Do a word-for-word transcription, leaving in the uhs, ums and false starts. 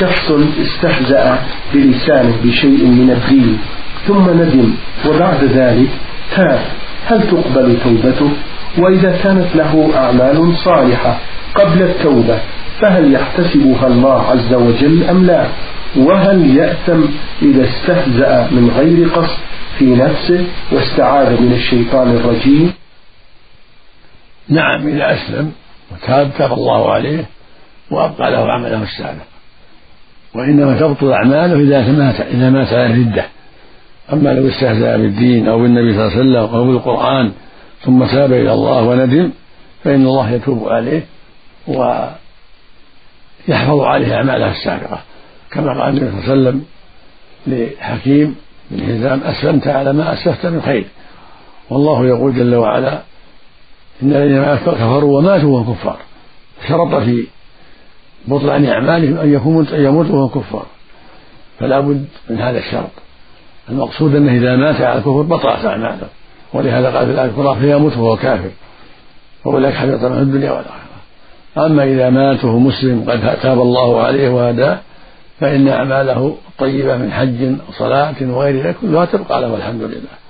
شخص استهزأ بلسانه بشيء من الدين ثم ندم وبعد ذلك تاب، هل تقبل توبته؟ وإذا كانت له أعمال صالحة قبل التوبة فهل يحتسبها الله عز وجل أم لا؟ وهل يأثم إذا استهزأ من غير قصد في نفسه واستعاذ من الشيطان الرجيم؟ نعم، إذا أسلم وتاب تاب الله عليه وأبقى له عمله السابق، وإنما تبطل أعماله إذا مات إذا مات على ردة. أما لو استهزأ بالدين أو بالنبي صلى الله عليه وسلم أو بالقرآن ثم تاب إلى الله وندم فإن الله يتوب عليه ويحفظ عليه أعماله السابقة، كما قال النبي صلى الله عليه وسلم لحكيم بن هزام: أسلمت على ما أسلفت من خير. والله يقول جل وعلا: إن الذين كفروا وماتوا وهم كفار. شرط في بطلان أعمالهم أن يموتوا وهم كفار، فلا بد من هذا الشرط. المقصود أنه إذا مات على الكفر بطلت أعماله، ولهذا قال في الآية الأخرى: فيموت وهو كافر وأولئك حبط عنه الدنيا والآخرة. أما إذا مات وهو مسلم قد تاب الله عليه وهداه فإن أعماله الطيبة من حج وصلاة وغير ذلك كلها تبقى له، والحمد لله.